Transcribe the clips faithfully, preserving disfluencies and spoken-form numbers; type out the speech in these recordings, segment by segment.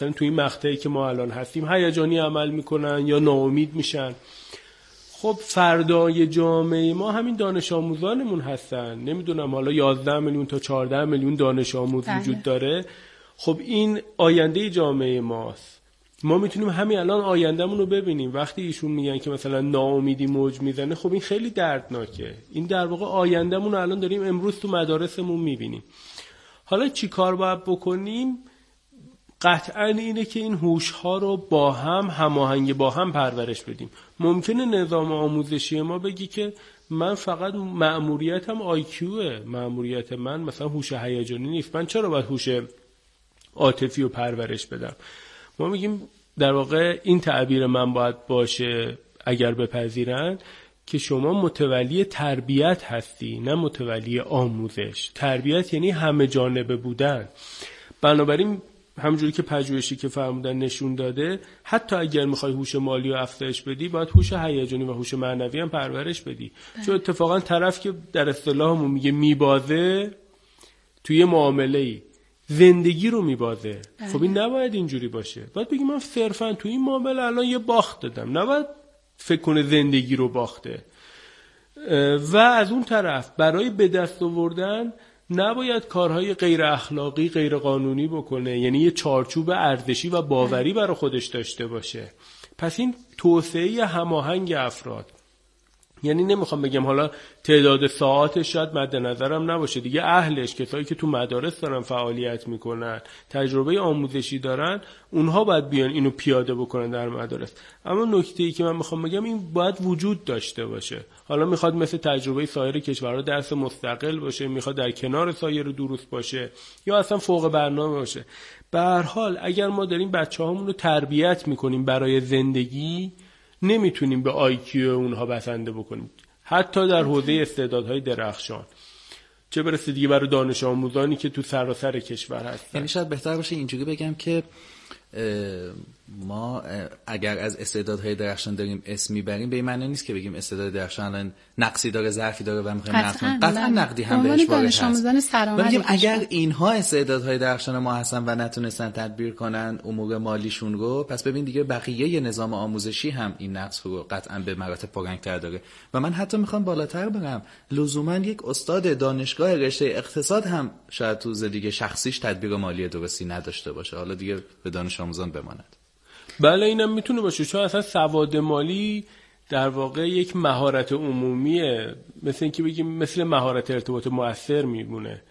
مثلا توی این مقطعی که ما الان هستیم هیجانی عمل میکنن یا ناامید میشن. خب فردای جامعه ما همین دانش آموزانمون هستن. نمیدونم حالا یازده میلیون تا چهارده میلیون دانش آموز بله. وجود داره. خب این آینده جامعه ماست. ما میتونیم همین الان آیندهمون رو ببینیم. وقتی ایشون میگن که مثلا ناامیدی موج میزنه، خب این خیلی دردناکه. این در واقع آیندهمون رو الان داریم امروز تو مدارسمون میبینیم. حالا چی کار باید بکنیم؟ قطعاً اینه که این هوش‌ها رو با هم هماهنگ با هم پرورش بدیم. ممکنه نظام آموزشی ما بگی که من فقط مأموریتم آی کیوه، مأموریت من مثلا هوش هیجانی نیست، من چرا باید هوش عاطفی رو پرورش بدم؟ ما میگیم در واقع این تعبیر من باید باشه اگر بپذیرن که شما متولی تربیت هستی، نه متولی آموزش. تربیت یعنی همه جانبه بودن. بنابراین همونجوری که پژوهشی که فرمودن نشون داده، حتی اگر میخوای هوش مالی رو افزایش بدی، باید هوش هیجانی و هوش معنوی هم پرورش بدی. بله. چون اتفاقا طرف که در اصطلاحمون میگه میبازه توی معامله‌ای زندگی رو میبازه. بله. خب این نباید اینجوری باشه. باید بگی من صرفا توی این معامله الان یه باخت دادم، نباید فکر کنه زندگی رو باخته. و از اون طرف برای به دست آوردن نباید کارهای غیر اخلاقی، غیر قانونی بکنه، یعنی یه چارچوب ارزشی و باوری برای خودش داشته باشه. پس این توسعه هماهنگ افراد، یعنی نمیخوام بگم حالا تعداد ساعاتش شاید مد نظرم نباشه دیگه، اهلش، کسایی که تو مدارس دارن فعالیت میکنن، تجربه آموزشی دارن، اونها باید بیان اینو پیاده بکنن در مدارس. اما نکته‌ای که من میخوام بگم این باید وجود داشته باشه. حالا میخواد مثل تجربه سایر کشورها درس مستقل باشه، میخواد در کنار سایر دروس باشه، یا اصلا فوق برنامه باشه. به هر حال اگر ما داریم بچه‌هامون رو تربیت میکنیم برای زندگی، نمیتونیم به آی کیو اونها بسنده بکنیم، حتی در حوزه استعدادهای درخشان، چه برسه دیگه برای دانش آموزانی که تو سراسر کشور هستن. یعنی شاید بهتر باشه اینجوری بگم که ما اگر از استعدادهای درخشان داریم اسم میبریم، به این معنی نیست که بگیم استعداد درخشان الان نقصی داره، ظرفی داره و میخوایم نقد کنیم. قطعا نقدی هم بهش وارد هست. بگیم اگر اینها استعدادهای درخشان ما هستن و نتونستن تدبیر کنن امور مالیشون رو، پس ببین دیگه بقیه نظام آموزشی هم این نقص رو قطعا به مراتب پررنگ‌تر داره. و من حتی میخوام بالاتر برم، لزوما یک استاد دانشگاه رشته اقتصاد هم شاید تو زندگی شخصیش تدبیر مالی درستی نداشته باشه، حالا دیگه به دانش آموزان بماند. بله اینم میتونه باشه، چون اصلا سواد مالی در واقع یک مهارت عمومیه، مثل اینکه بگیم مثل مهارت ارتباط مؤثر میمونه.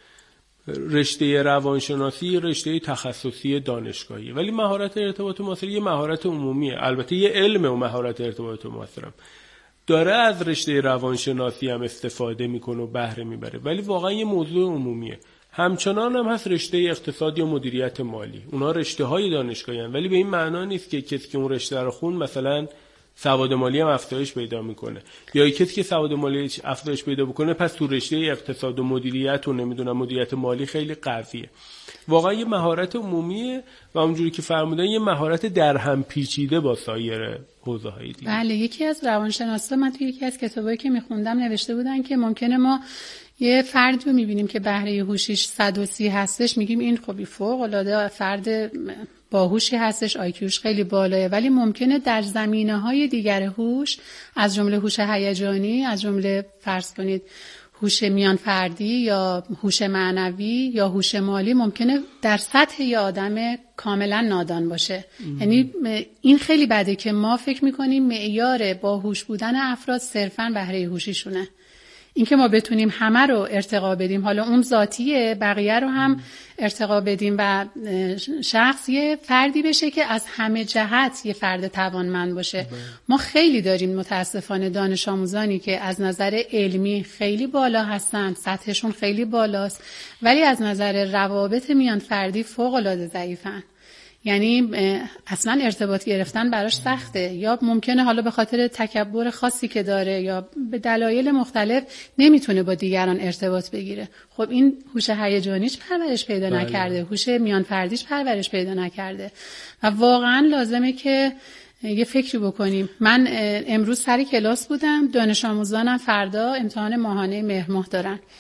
رشته روانشناسی رشته تخصصی دانشگاهی، ولی مهارت ارتباط مؤثر یه مهارت عمومیه. البته یه علم و مهارت ارتباط مؤثرم داره از رشته روانشناسی هم استفاده میکنه و بهره میبره، ولی واقعا یه موضوع عمومیه. همچنان هم هست رشته اقتصاد یا مدیریت مالی، اونها رشته های دانشگاهی هستند، ولی به این معنا نیست که کسی که اون رشته رو خون مثلا سواد مالی هم افزایش پیدا میکنه، یا کسی که سواد مالی افزایش پیدا بکنه پس تو رشته اقتصاد و مدیریت و نمیدونم مدیریت مالی خیلی قویه. واقعا یه مهارت عمومیه و اونجوری که فرمودن یه مهارت در هم پیچیده با سایر حوزه‌های دیگه. بله، یکی از روانشناسا من تو یکی از کتابایی که میخوندم نوشته بودن که ممکنه ما یه فردی رو میبینیم که بهره هوشیش صد و سی هستش، میگیم این خب فوق العاده فرد باهوشی هستش، آی کیوش خیلی بالاه، ولی ممکنه در زمینه‌های دیگر هوش، از جمله هوش هیجانی، از جمله فرض کنید هوش میان فردی یا هوش معنوی یا هوش مالی، ممکنه در سطح یه آدم کاملا نادان باشه. یعنی این خیلی بده که ما فکر میکنیم معیار باهوش بودن افراد صرفاً بهره هوشیشونه. این که ما بتونیم همه رو ارتقا بدیم، حالا اون ذاتیه، بقیه رو هم ارتقا بدیم و شخص یه فردی بشه که از همه جهت یه فرد توانمند باشه. ما خیلی داریم متاسفانه دانش آموزانی که از نظر علمی خیلی بالا هستن، سطحشون خیلی بالاست، ولی از نظر روابط میان فردی فوق العاده ضعیفن. یعنی اصلا ارتباط گرفتن براش سخته، یا ممکنه حالا به خاطر تکبر خاصی که داره یا به دلایل مختلف نمیتونه با دیگران ارتباط بگیره. خب این هوش هیجانیش پرورش پیدا بله. نکرده، هوش میان فردیش پرورش پیدا نکرده و واقعا لازمه که یه فکری بکنیم. من امروز سر کلاس بودم، دانش آموزانم فردا امتحان ماهانه مهر ماه دارن.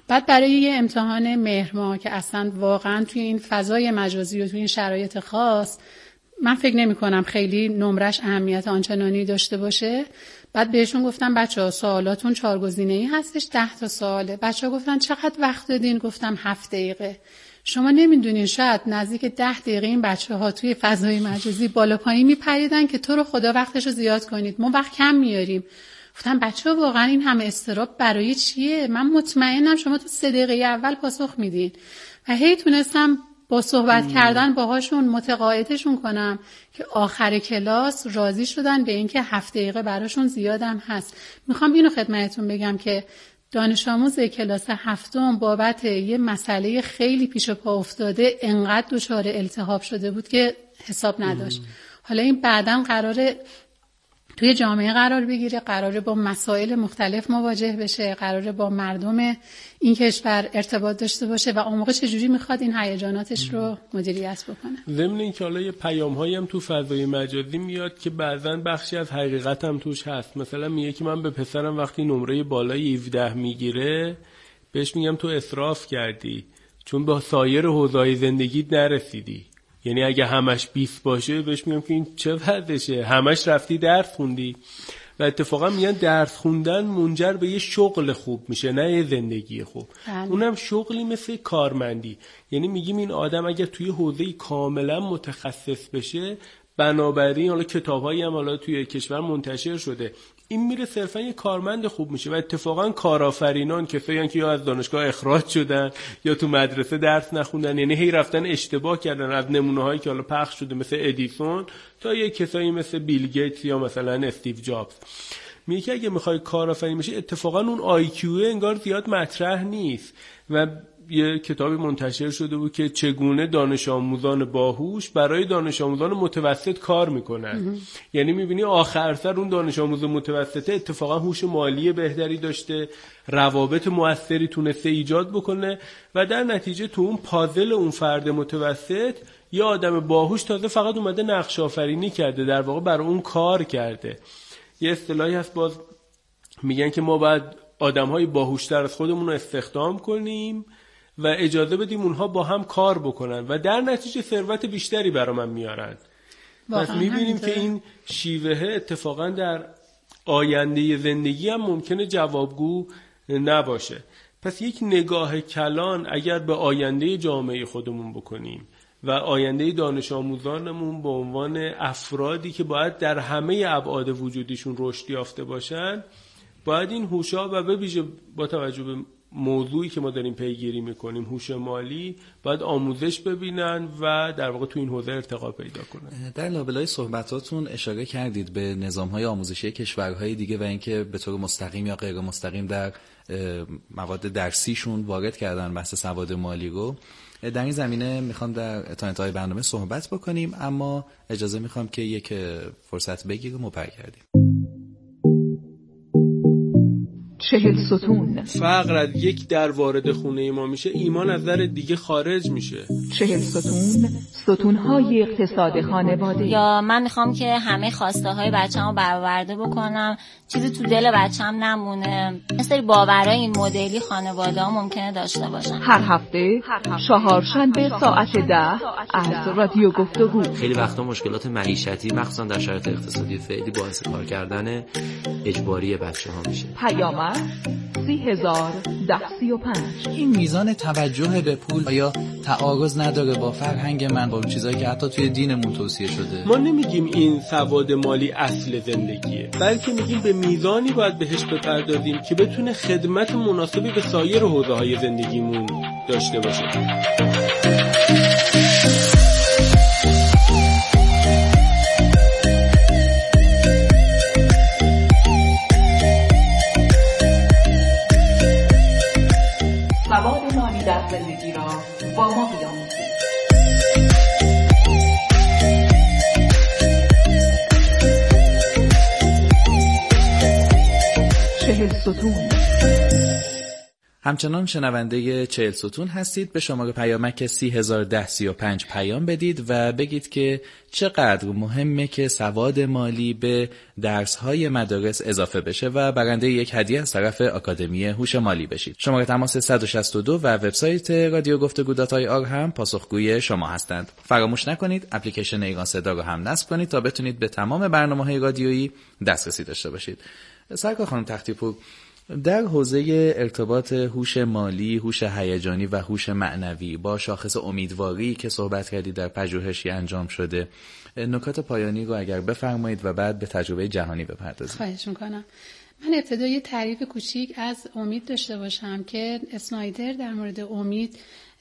بعد برای یه امتحان مهر که اصلا واقعا توی این فضای مجازی و توی این شرایط خاص من فکر نمی کنم خیلی نمرش اهمیت آنچنانی داشته باشه. بعد بهشون گفتم بچه‌ها سوالاتون چهار گزینه‌ای هستش، ده تا سواله. بچه‌ها گفتن چقدر وقت دادین؟ گفتم هفت دقیقه. شما نمیدونین شاید نزدیک ده دقیقه این بچه‌ها توی فضای مجازی بالا پایین میپریدن که تو رو خدا وقتشو زیاد کنید، ما وقت کم میاریم. گفتم بچه‌ها واقعا این همه استراب برای چیه؟ من مطمئنم شما تو سه دقیقه اول پاسخ میدین. و هی تونستم با صحبت مم. کردن باهاشون متقاعدشون کنم که آخر کلاس راضی شدن به اینکه هفت دقیقه براشون زیادم هست. میخوام اینو خدمتتون بگم که دانش آموز کلاس هفتم بابت یه مسئله خیلی پیش پا افتاده انقدر دچار التهاب شده بود که حساب نداشت. مم. حالا این بعداً قراره توی جامعه قرار بگیره، قراره با مسائل مختلف مواجه بشه، قراره با مردم این کشور ارتباط داشته باشه و اون موقع چجوری میخواد این هیجاناتش رو مدیریت بکنه. ضمن اینکه حالا یه پیام‌هایی هم تو فضای مجازی میاد که بعضاً بخشی از حقیقت هم توش هست. مثلا میگه که من به پسرم وقتی نمره بالای هفده میگیره بهش میگم تو اسراف کردی چون با سایر حوزه‌های زندگیت نرسیدی. یعنی اگه همش بیست باشه بهش میگم که این چه وضعشه، همش رفتی درس خوندی. و اتفاقا میگن درس خوندن منجر به یه شغل خوب میشه نه یه زندگی خوب. بله. اونم شغلی مثل کارمندی. یعنی میگیم این آدم اگر توی حوزه‌ای کاملا متخصص بشه، بنابراین حالا کتابایی هم حالا توی کشور منتشر شده، این میره صرفا یه کارمند خوب میشه. و اتفاقا کارآفرینان کسایی که یا از دانشگاه اخراج شدن یا تو مدرسه درس نخوندن، یعنی هی رفتن اشتباه کردن، از نمونه هایی که حالا پخش شده مثل ادیسون تا یه کسایی مثل بیل گیتس یا مثلا استیو جابز، میگه که اگه میخوای کارآفرین بشی اتفاقا اون آی کیو انگار زیاد مطرح نیست. و یه کتابی منتشر شده بود که چگونه دانش آموزان باهوش برای دانش آموزان متوسط کار میکنن. یعنی میبینی آخر سر اون دانش آموز متوسطه اتفاقا هوش مالی بهتری داشته، روابط موثری تونسته ایجاد بکنه و در نتیجه تو اون پازل اون فرد متوسط یه آدم باهوش تازه فقط اومده نقش آفرینی کرده، در واقع برای اون کار کرده. یه اصطلاحی هست باز میگن که ما باید آدم‌های باهوشتر از خودمون رو استخدام کنیم و اجازه بدیم اونها با هم کار بکنن و در نتیجه ثروت بیشتری برای من میارن. پس میبینیم که این شیوه اتفاقا در آینده زندگی هم ممکنه جوابگو نباشه. پس یک نگاه کلان اگر به آینده جامعه خودمون بکنیم و آینده دانش آموزانمون به عنوان افرادی که باید در همه ابعاد وجودیشون رشد یافته باشن، باید این هوشا و به ویژه با توجه به موضوعی که ما داریم پیگیری میکنیم، هوش مالی، باید آموزش ببینن و در واقع تو این حوزه ارتقا پیدا کنن. در لابلای صحبتاتون اشاره کردید به نظام‌های آموزشی کشورهای دیگه و اینکه به طور مستقیم یا غیر مستقیم در مواد درسیشون وارد کردن بحث سواد مالی رو. در این زمینه میخوام در تا انتهای برنامه صحبت بکنیم، اما اجازه میخوام که یک فرصت بگیریم و برگردیم. چهل ستون. فقر از یک در وارد خونه ما میشه، ایمان از در دیگه خارج میشه. چهل ستون، ستونهای اقتصاد خانواده. یا من میخوام که همه خواسته های بچه‌مو برآورده بکنم، چیزی تو دل بچه‌م نمونه. مثل باورای این مدلی خانواده ها ممکنه داشته باشن. هر هفته چهارشنبه ساعت ده از رادیو گفتگو. خیلی وقتا مشکلات معیشتی مخصوصا در شرایط اقتصادی فعلی باعث کار کردن اجباری بچه‌ها میشه. پیامک سی هزار ده سی و پنج. این میزان توجه به پول آیا تعارض نداره با فرهنگ من، با چیزایی که حتی توی دینمون توصیه شده؟ ما نمیگیم این سواد مالی اصل زندگیه، بلکه میگیم به میزانی باید بهش بپردازیم که بتونه خدمت مناسبی به سایر حوزه‌های زندگیمون داشته باشه. سواد مالی در زندگی را با ما بیاموزید. چهل ستون. همچنان شنونده چهل ستون هستید. به شماره پیامک سی هزار و ده سی و پنج پیام بدید و بگید که چقدر مهمه که سواد مالی به درس‌های مدارس اضافه بشه و برنده یک هدیه از طرف آکادمی هوش مالی بشید. شماره تماس صد و شصت و دو و وبسایت رادیو گفتگو دات آی آر هم پاسخگوی شما هستند. فراموش نکنید اپلیکیشن ایران صدا رو هم نصب کنید تا بتونید به تمام برنامه‌های رادیویی دسترسی داشته باشید. سرکار خانم تختی‌پور، در حوزه ارتباط هوش مالی، هوش هیجانی و هوش معنوی با شاخص امیدواری که صحبت کردید در پژوهشی انجام شده، نکات پایانی رو اگر بفرمایید و بعد به تجربه جهانی بپردازید. خواهش میکنم. من ابتدا یه تعریف کوچیک از امید داشته باشم که اسنایدر در مورد امید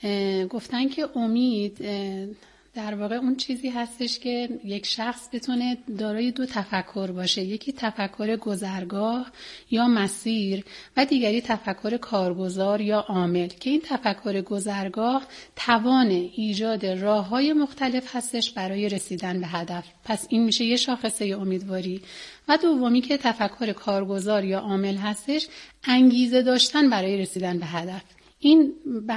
گفتن که امید در واقع اون چیزی هستش که یک شخص بتونه دارای دو تفکر باشه، یکی تفکر گذرگاه یا مسیر و دیگری تفکر کارگزار یا عامل، که این تفکر گذرگاه توان ایجاد راه‌های مختلف هستش برای رسیدن به هدف. پس این میشه یه شاخصه امیدواری. و دومی که تفکر کارگزار یا عامل هستش، انگیزه داشتن برای رسیدن به هدف. این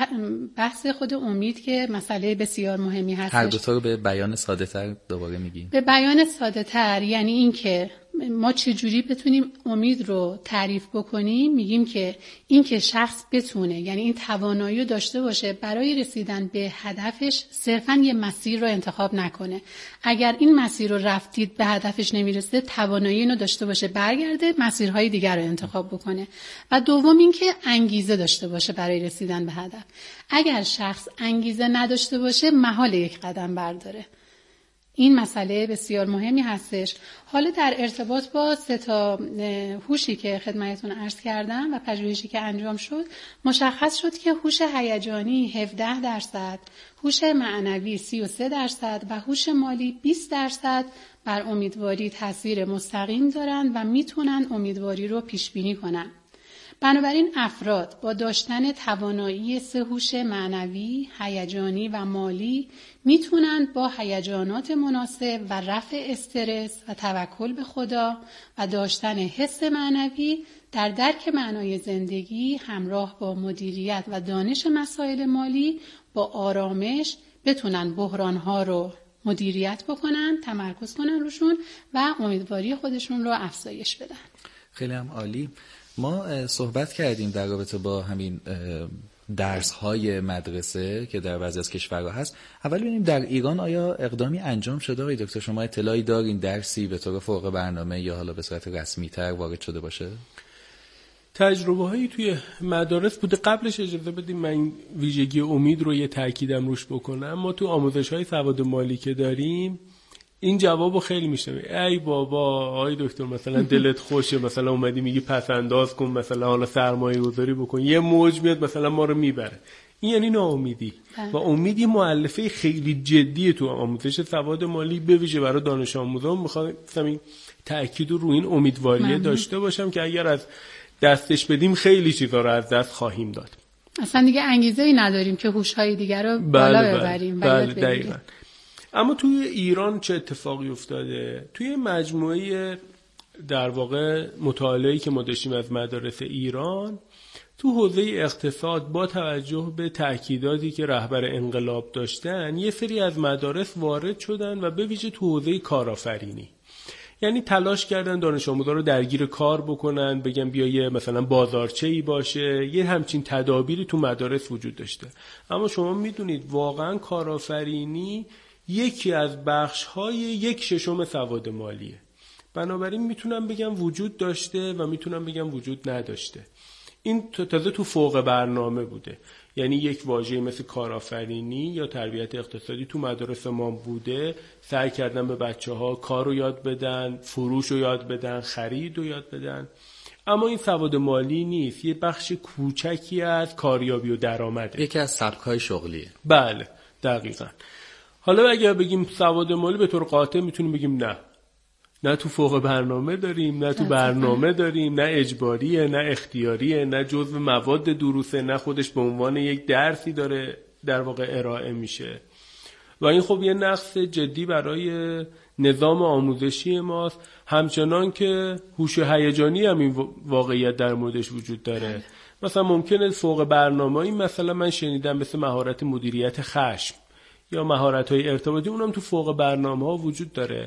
بحث خود امید که مسئله بسیار مهمی هستش. هر دو تا رو به بیان ساده تر دوباره میگیم. به بیان ساده تر یعنی این که ما چجوری بتونیم امید رو تعریف بکنیم. میگیم که این که شخص بتونه، یعنی این توانایی رو داشته باشه برای رسیدن به هدفش صرفاً یه مسیر رو انتخاب نکنه. اگر این مسیر رو رفتید به هدفش نمیرسه، توانایی اینو داشته باشه برگرده مسیرهای دیگر رو انتخاب بکنه. و دوم این که انگیزه داشته باشه برای رسیدن به هدف. اگر شخص انگیزه نداشته باشه، محال یک قدم برداره. این مسئله بسیار مهمی هستش. حالا در ارتباط با سه تا هوشی که خدمتتون عرض کردم و پژوهشی که انجام شد، مشخص شد که هوش هیجانی هفده درصد، هوش معنوی سی و سه درصد و هوش مالی بیست درصد بر امیدواری تاثیر مستقیم دارن و میتونن امیدواری رو پیش بینی کنن. بنابراین افراد با داشتن توانایی سه هوش معنوی، هیجانی و مالی میتونن با هیجانات مناسب و رفع استرس و توکل به خدا و داشتن حس معنوی در درک معنای زندگی همراه با مدیریت و دانش مسائل مالی با آرامش بتونن بحرانها رو مدیریت بکنن، تمرکز کنن روشون و امیدواری خودشون رو افزایش بدن. خیلی هم عالی. ما صحبت کردیم در رابطه با همین درس‌های مدرسه که در بعضی از کشورها هست. اول ببینیم در ایران آیا اقدامی انجام شده؟ آقای دکتر شما اطلاعی دارین درسی به طور فوق برنامه یا حالا به صورت رسمی‌تر وارد شده باشه؟ تجربه هایی توی مدارس بوده. قبلش اجازه بدیم من ویژگی امید رو یه تاکیدم روش بکنم. ما تو آموزش های سواد مالی که داریم این جوابو خیلی میشنویم. ای بابا آقای دکتر مثلا دلت خوشه، مثلا اومدی میگی پس انداز کن، مثلا حالا سرمایه گذاری بکن، یه موج میاد مثلا ما رو میبره. این یعنی ناامیدی. و امید یه مؤلفه خیلی جدیه تو آموزش سواد مالی، به ویژه برای دانش آموزان. میخواستم این تاکید رو این امیدواریه داشته باشم که اگر از دستش بدیم خیلی چیزا رو از دست خواهیم داد. اصلا دیگه انگیزه‌ای نداریم که هوش‌های دیگر رو بالا بله ببریم. بله, بله دقیقاً. اما توی ایران چه اتفاقی افتاده؟ توی مجموعه در واقع مطالعه‌ای که ما داشتیم از مدارس ایران تو حوزه اقتصاد، با توجه به تأکیداتی که رهبر انقلاب داشتن، یه سری از مدارس وارد شدن و به ویژه تو حوزه کارآفرینی، یعنی تلاش کردن دانش آموزا رو درگیر کار بکنن، بگن بیا یه مثلا بازارچه‌ای باشه، یه همچین تدابیری تو مدارس وجود داشته. اما شما میدونید واقعا کارآفرینی یکی از بخش‌های یک ششم سواد مالیه. بنابراین میتونم بگم وجود داشته و میتونم بگم وجود نداشته. این تازه تو فوق برنامه بوده، یعنی یک واژه مثل کارآفرینی یا تربیت اقتصادی تو مدارس ما بوده. سعی کردن به بچه‌ها کار رو یاد بدن، فروش رو یاد بدن، خرید رو یاد بدن. اما این سواد مالی نیست، یه بخش کوچکی از کاریابی و درآمده، یکی از سبک‌های شغلیه. بله دقیقاً. حالا اگر بگیم سواد مالی به طور قاطع میتونیم بگیم نه نه تو فوق برنامه داریم، نه تو برنامه داریم، نه اجباریه، نه اختیاریه، نه جزو مواد دروسه، نه خودش به عنوان یک درسی داره در واقع ارائه میشه. و این خب یه نقص جدی برای نظام آموزشی ماست. همچنان که هوش هیجانی هم این واقعیت در موردش وجود داره مثلا ممکنه فوق برنامه‌ای مثلا من شنیدم مثل مهارت مدیریت خشم یا مهارت‌های ارتباطی، اونم تو فوق برنامه‌ها وجود داره.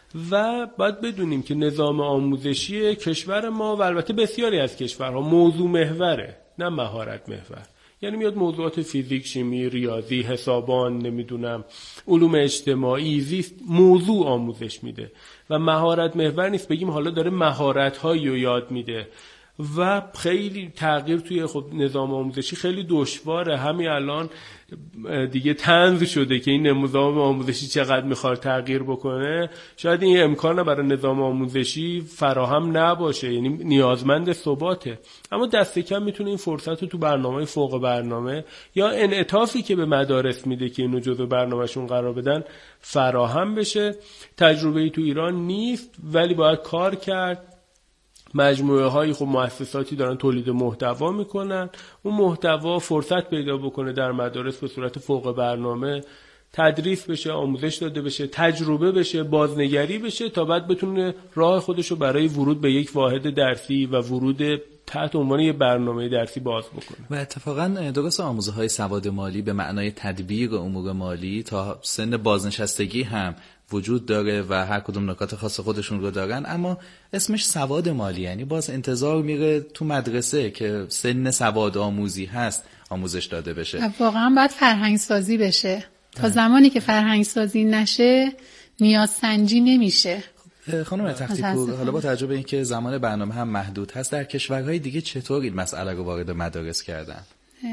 و باید بدونیم که نظام آموزشی کشور ما و البته بسیاری از کشورها موضوع محوره نه مهارت محور. یعنی میاد موضوعات فیزیک، شیمی، ریاضی، حسابان، نمیدونم علوم اجتماعی، زیست، موضوع آموزش میده و مهارت محور نیست. بگیم حالا داره مهارت‌هایی رو یاد میده و خیلی تغییر توی خب نظام آموزشی خیلی دشواره. همین الان دیگه طنز شده که این نظام آموزشی چقدر میخواد تغییر بکنه. شاید این امکان برای نظام آموزشی فراهم نباشه، یعنی نیازمند ثباته، اما دست کم میتونه این فرصت رو تو برنامه فوق برنامه یا انعطافی که به مدارس میده که اینو جزو برنامهشون قرار بدن فراهم بشه. تجربه‌ای تو ایران نیست ولی باید کار کرد. مجموعه های خب مؤسساتی دارن تولید محتوا میکنن، اون محتوا فرصت پیدا بکنه در مدارس به صورت فوق برنامه تدریس بشه، آموزش داده بشه، تجربه بشه، بازنگری بشه تا بعد بتونه راه خودشو برای ورود به یک واحد درسی و ورود تحت عنوان یک برنامه درسی باز بکنه. و اتفاقا درست آموزه های سواد مالی به معنای تدبیر امور مالی تا سن بازنشستگی هم وجود داره و هر کدوم نکات خاص خودشون رو دارن، اما اسمش سواد مالی، یعنی باز انتظار میره تو مدرسه که سن سواد آموزی هست آموزش داده بشه. واقعا باید فرهنگ سازی بشه. تا زمانی که فرهنگ سازی نشه نیاز سنجی نمیشه. خانم تختی‌پور، حالا با توجه به اینکه زمان برنامه هم محدود هست، در کشورهای دیگه چطور این مسئله رو وارد مدارس کردن؟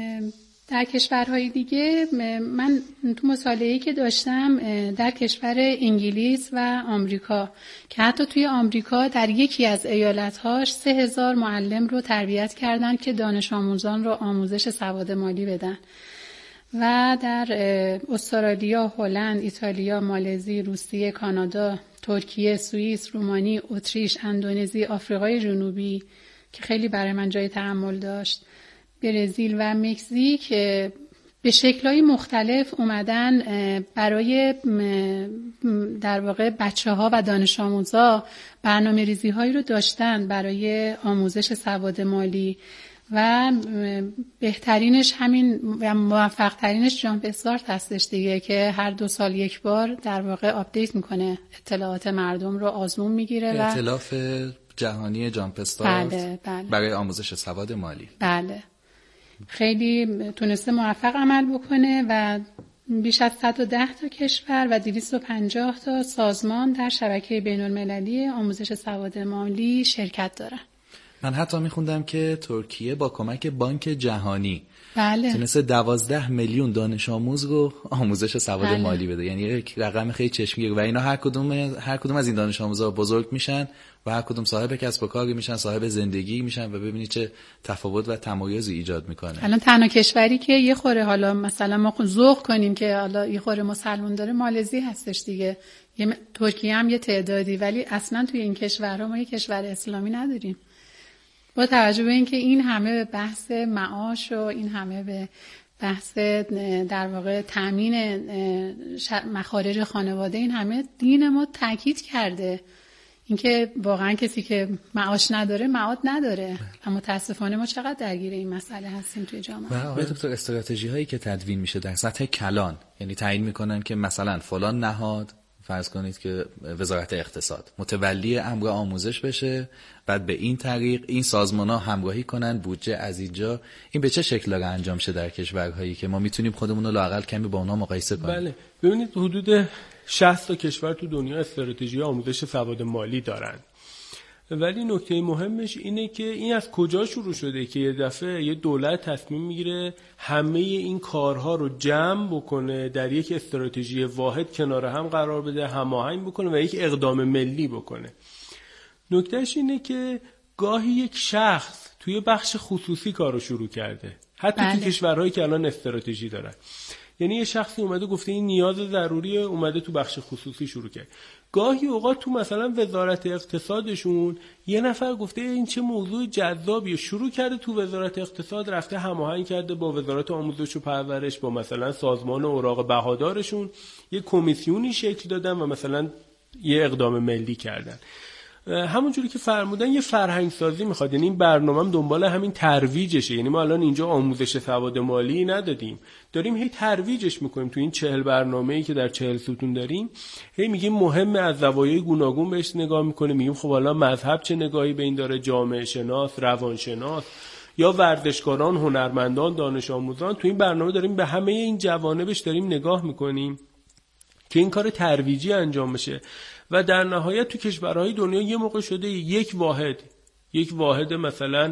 در کشورهای دیگه من تو مطالعه‌ای که داشتم در کشور انگلیس و آمریکا که حتی توی آمریکا در یکی از ایالت‌هاش سه هزار معلم رو تربیت کردن که دانش آموزان رو آموزش سواد مالی بدن و در استرالیا، هلند، ایتالیا، مالزی، روسیه، کانادا، ترکیه، سوئیس، رومانی، اتریش، اندونزی، آفریقای جنوبی که خیلی برای من جای تأمل داشت، برزیل و مکزیک به شکل‌های مختلف اومدن برای در واقع بچه‌ها و دانش آموزا برنامه‌ریزی‌هایی رو داشتن برای آموزش سواد مالی و بهترینش همین و موفق ترینش جامپ استارت هستش دیگه که هر دو سال یک بار در واقع آپدیت میکنه اطلاعات مردم رو، آزمون میگیره و ائتلاف جهانی جامپ استارت بله، بله. برای آموزش سواد مالی. بله خیلی تونسته موفق عمل بکنه و بیش از صد و ده تا کشور و دویست و پنجاه تا سازمان در شبکه بین المللی آموزش سواد مالی شرکت دارن. من حتی میخوندم که ترکیه با کمک بانک جهانی بله تونسته دوازده میلیون دانش آموز رو آموزش سواد بله. مالی بده، یعنی یک رقم خیلی چشمگیر و اینا هر کدوم هر کدوم از این دانش آموزا بزرگ میشن و هر کدوم صاحب کسب و کاری میشن، صاحب زندگی میشن و ببینید چه تفاوت و تمایزی ایجاد میکنه. الان تنها کشوری که یه خوره حالا مثلا ما ذوق کنیم که حالا یه خوره مسلمان داره مالزی هستش دیگه، یه ترکیه هم یه تعدادی، ولی اصلا توی این کشورها ما یه کشور اسلامی نداریم. با توجه به اینکه این همه به بحث معاش و این همه به بحث در واقع تامین مخارج خانواده، این همه دین ما تاکید کرده اینکه واقعا کسی که معاش نداره معاد نداره. اما متاسفانه ما چقدر درگیر این مسئله هستیم توی جامعه. و آقای دکتر استراتژی هایی که تدوین میشه در سطح کلان، یعنی تعیین میکنن که مثلا فلان نهاد، فرض کنید که وزارت اقتصاد متولی امر آموزش بشه، بعد به این طریق این سازمان‌ها همراهی کنن، بودجه از اینجا، این به چه شکل داره انجام شه در کشورهایی که ما میتونیم خودمون رو لااقل کمی با اونها مقایسه کنیم؟ بله ببینید حدود شصت تا کشور تو دنیا استراتژی آموزش سواد مالی دارن، ولی نکته مهمش اینه که این از کجا شروع شده که یه دفعه یه دولت تصمیم میگیره همه این کارها رو جمع بکنه در یک استراتژی واحد کنار هم قرار بده، هماهنگ بکنه و یک اقدام ملی بکنه. نکتهش اینه که گاهی یک شخص توی بخش خصوصی کارو شروع کرده، حتی بله. تو کشورهایی که الان استراتژی دارن، یعنی یه شخصی اومده گفته این نیاز ضروریه، اومده تو بخش خصوصی شروع کرد. گاهی اوقات تو مثلا وزارت اقتصادشون یه نفر گفته این چه موضوع جذابیه، شروع کرده تو وزارت اقتصاد رفته هماهنگ کرده با وزارت آموزش و پرورش، با مثلا سازمان اوراق بهادارشون یه کمیسیونی شکل دادن و مثلا یه اقدام ملی کردن. همونجوری که فرمودن یه فرهنگ سازی میخواد. یعنی این برنامه‌ام دنبال همین ترویجشه. یعنی ما الان اینجا آموزش سواد مالی ندادیم، داریم هی ترویجش میکنیم. تو این چهل برنامه‌ای که در چهل ستون داریم هی میگیم مهمه، از زوایای گوناگون بهش نگاه میکنیم. میگیم خب حالا مذهب چه نگاهی به این داره، جامعه شناس، روانشناس یا ورزشکاران، هنرمندان، دانش آموزان. تو این برنامه داریم به همه این جوانبش داریم نگاه میکنیم که این کار ترویجی انجام بشه. و در نهایت تو کشورهای دنیا یه موقع شده یک واحد یک واحد مثلا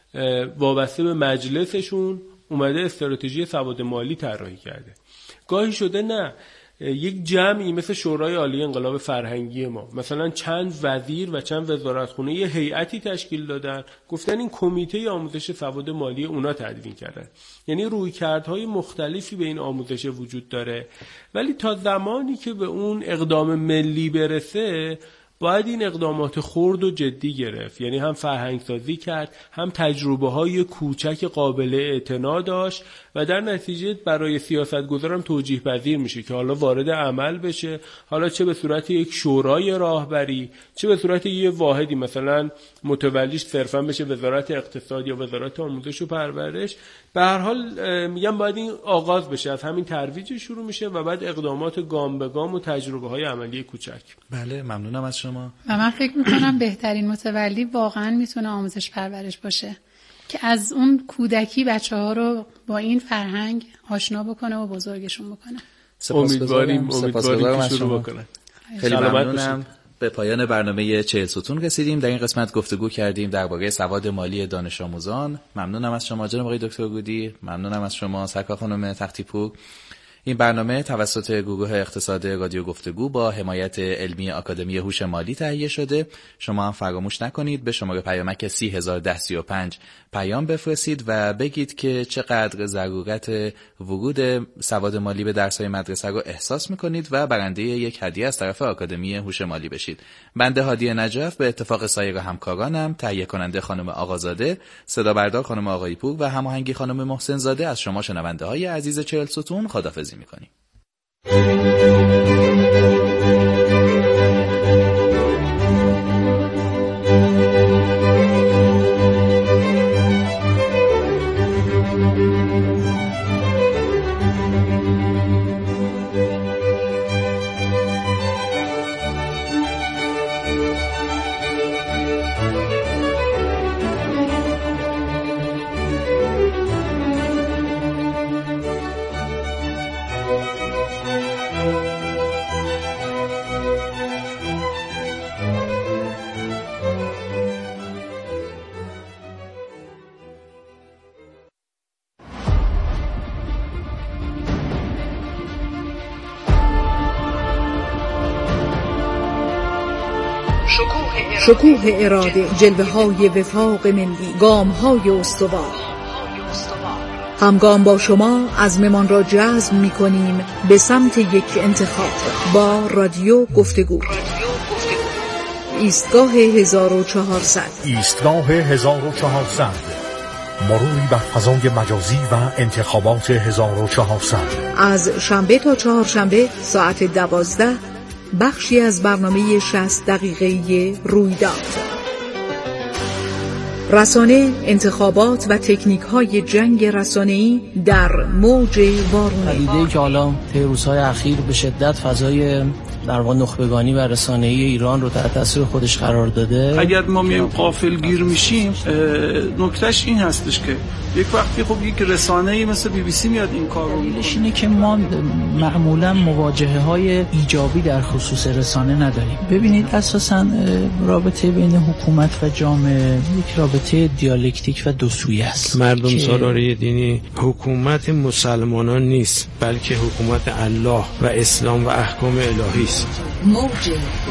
وابسته به مجلسشون اومده استراتژی سواد مالی طراحی کرده. گاهی شده نه، یک جمعی مثل شورای عالی انقلاب فرهنگی ما مثلا چند وزیر و چند وزارتخونه یه هیئتی تشکیل دادن، گفتن این کمیته آموزش سواد مالی اونا تدوین کردن. یعنی رویکردهای مختلفی به این آموزش وجود داره، ولی تا زمانی که به اون اقدام ملی برسه باید این اقدامات خرد و جدی گرفت. یعنی هم فرهنگ سازی کرد، هم تجربه های کوچک قابل اعتنا داشت و در نتیجه برای سیاستگزارم توجیه پذیر میشه که حالا وارد عمل بشه، حالا چه به صورت یک شورای راهبری، چه به صورت یه واحدی مثلا متولیش صرفا بشه وزارت اقتصاد یا وزارت آموزش و پرورش. به هر حال میگم باید این آغاز بشه، از همین ترویج شروع میشه و بعد اقدامات گام به گام و تجربه های عملی کوچک. بله ممنونم از شما. و من فکر میکنم بهترین متولی واقعا میتونه آموزش پرورش باشه که از اون کودکی بچه ها رو با این فرهنگ آشنا بکنه و بزرگشون بکنه. امیدواریم امیدواریم که شروع بکنه. خیلی ممنونم. به پایان برنامه چهل ستون رسیدیم. در این قسمت گفتگو کردیم درباره سواد مالی دانش آموزان. ممنونم از شما جناب آقای دکتر گودی، ممنونم از شما سرکار خانم تختی‌پور. این برنامه توسط گروه اقتصاد رادیو گفتگو با حمایت علمی آکادمی هوش مالی تهیه شده. شما هم فراموش نکنید به شماره پیامک سی هزار و ده سی و پنج پیام بفرستید و بگید که چقدر ضرورت ورود سواد مالی به درس‌های مدرسه رو احساس می‌کنید و برنده یک هدیه از طرف آکادمی هوش مالی بشید. بنده هادی نجف به اتفاق سایر همکارانم، تهیه کننده خانم آقازاده، صدا بردار خانم آقایی پور و هماهنگی خانم محسن زاده از شما شنونده‌های عزیز چهل ستون خداحافظی می‌کنیم. شکوه اراده، جلوه های وفاق ملی، گام های استوار. همگام با شما عزممان را جزم می کنیم به سمت یک انتخاب با رادیو گفتگو. ایستگاه هزار و چهارصد ایستگاه هزار و چهارصد مروری بر فضای مجازی و انتخابات هزار و چهارصد از شنبه تا چهارشنبه ساعت دوازده بخشی از برنامه شصت دقیقه‌ای رویداد. رسانه، انتخابات و تکنیک‌های جنگ رسانه‌ای در موج وارونه. پدیده‌ای که حالا طی روزهای اخیر به شدت فضای در واقع نخبگانی و رسانه‌ای ایران رو در تاثیر خودش قرار داده. اگر ما میایم غافلگیر میشیم، نکتهش این هستش که یک وقتی خب یک رسانه‌ای مثل بی بی سی میاد این کار رو میکنه. اینه که ما معمولا مواجهه‌های ایجابی در خصوص رسانه نداریم. ببینید اساساً رابطه بین حکومت و جامعه یک رابطه دیالکتیک و دو سویه است. مردم سالاری دینی حکومت مسلمانان نیست، بلکه حکومت الله و اسلام و احکام الهی است. موج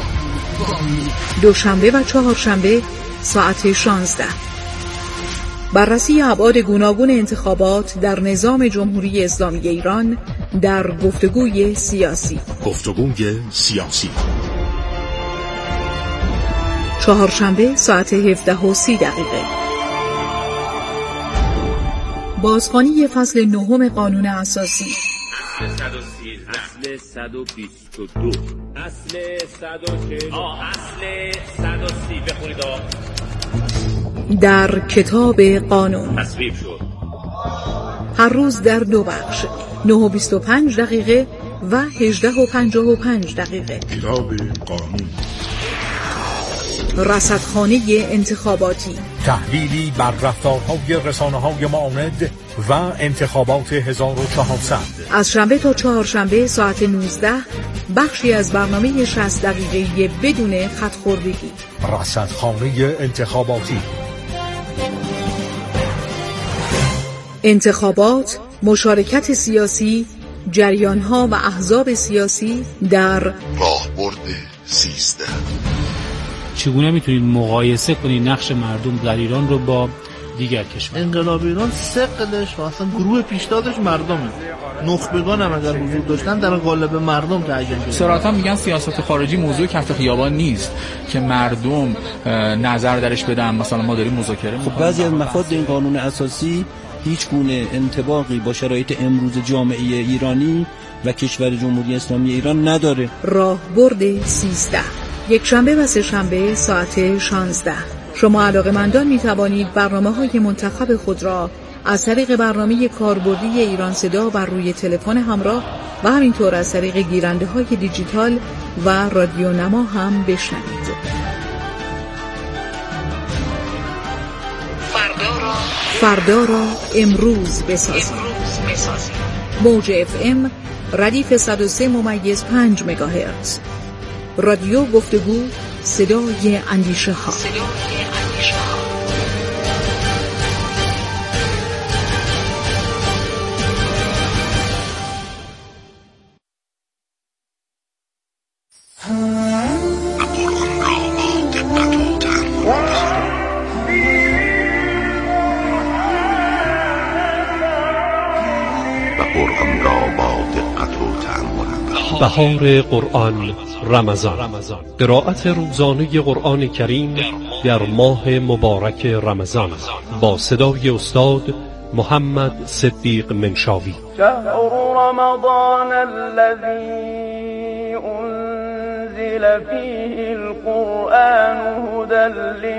دوشنبه و چهارشنبه ساعت شانزده. بررسی ابعاد گوناگون انتخابات در نظام جمهوری اسلامی ایران در گفتگوی سیاسی. گفتگوی سیاسی چهارشنبه ساعت هفده و سی دقیقه. بازخوانی فصل نهم قانون اساسی. اصل صد و سیزده، اصل صد و بیست و دو، اصل صد و چهل، آه اصل صد و سی. بخونید آه. در کتاب قانون تصویب شد. هر روز در دو بخش، نه و بیست و پنج دقیقه و هجده و پنجاه و پنج دقیقه. کتاب قانون. رصدخانه انتخاباتی، تحلیلی بر رفتارهای رسانه‌های معاند و انتخابات هزار و چهارصد. از شنبه تا چهارشنبه ساعت نوزده، بخشی از برنامه شصت دقیقه‌ای بدون خط‌خوردگی. رصدخانه انتخاباتی. انتخابات، مشارکت سیاسی، جریان‌ها و احزاب سیاسی در راهبرد سیزده. چگونه میتونید مقایسه کنید نقش مردم در ایران رو با دیگر کشور؟ انقلاب ایران ثقلش و اصلا گروه پیشتازش مردمه. نخبگان هم اگر وجود داشتن در قالب مردم تعیین شده. صراحتا میگن سیاست خارجی موضوع کف خیابان نیست که مردم نظر درش بدن. مثلا ما داریم مذاکره خب بعضی از مفاد این قانون اساسی هیچ گونه انطباقی با شرایط امروز جامعه ایرانی و کشور جمهوری اسلامی ایران نداره. راهبرد سیزده، یک شنبه و سه شنبه ساعت شانزده. شما علاقه‌مندان می توانید برنامه‌های منتخب خود را از طریق برنامه کاربردی ایران صدا بر روی تلفن همراه و همینطور از طریق گیرنده‌های دیجیتال و رادیو نما هم بشنوید. فردا را فردا را امروز بسازید. موج اف ام ردیف صد و سه ممیز پنج مگاهرتز. رادیو گفتگو، صدای اندیشه ها. بهار قرآن رمضان، قرائت روزانه قرآن کریم در ماه مبارک رمضان با صدای استاد محمد صدیق منشاوی. شهر رمضان الذي انزل فيه القرآن هدى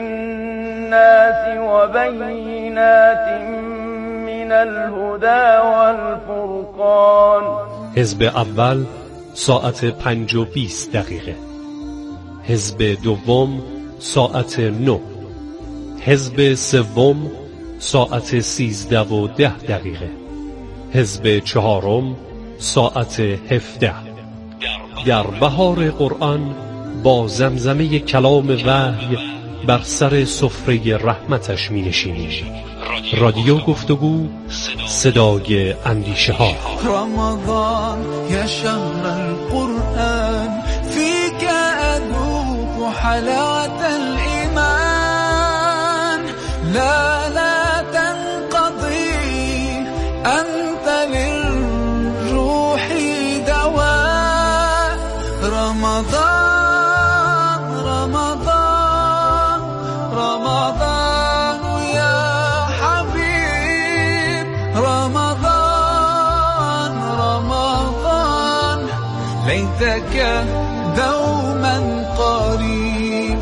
للناس وبينات من الهدى والفرقان. حزب اول ساعت پنج و بیست دقیقه، حزب دوم ساعت نه، حزب سوم ساعت سیزده و ده دقیقه، حزب چهارم ساعت هفده. در بهار قرآن با زمزمه کلام وحی بر سر سفره رحمتش می نشینیم. رادیو گفتگو، صدای اندیشه ها. رمضان یا شهر القرآن فیک اذوق حلاوة الایمان لا لا تنقضی انت للروح دواء. رمضان رمضان رمضان ليتك دوما قريب.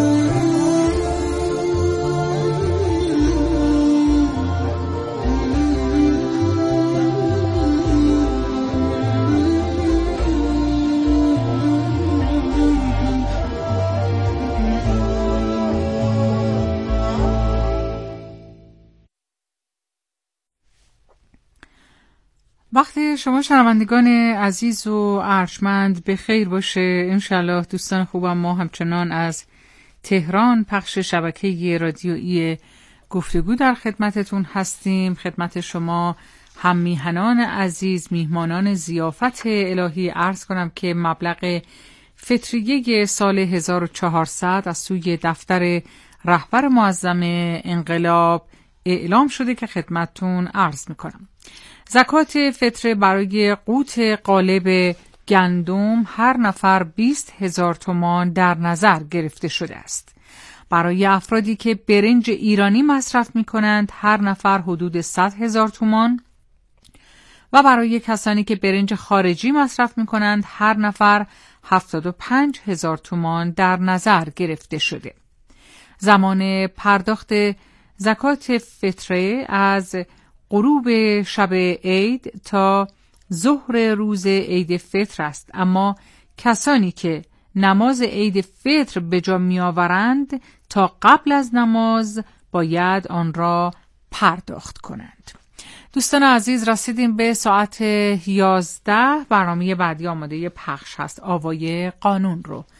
وقتی شما شنوندگان عزیز و ارجمند به خیر باشه. انشالله دوستان خوبم، ما همچنان از تهران پخش شبکه رادیویی گفتگو در خدمتتون هستیم. خدمت شما هم میهنان عزیز، میهمانان ضیافت الهی عرض کنم که مبلغ فطریه سال هزار و چهارصد از سوی دفتر رهبر معظم انقلاب اعلام شده که خدمتتون عرض میکنم. زکات فطر برای قوت قالب گندم هر نفر بیست هزار تومان در نظر گرفته شده است. برای افرادی که برنج ایرانی مصرف می کنند هر نفر حدود صد هزار تومان و برای کسانی که برنج خارجی مصرف می کنند هر نفر هفتاد و پنج هزار تومان در نظر گرفته شده. زمان پرداخت زکات فطره از غروب شب عید تا ظهر روز عید فطر است، اما کسانی که نماز عید فطر به جا می آورند تا قبل از نماز باید آن را پرداخت کنند. دوستان عزیز، رسیدیم به ساعت یازده. برنامه بعدی آماده پخش هست. آوای قانون رو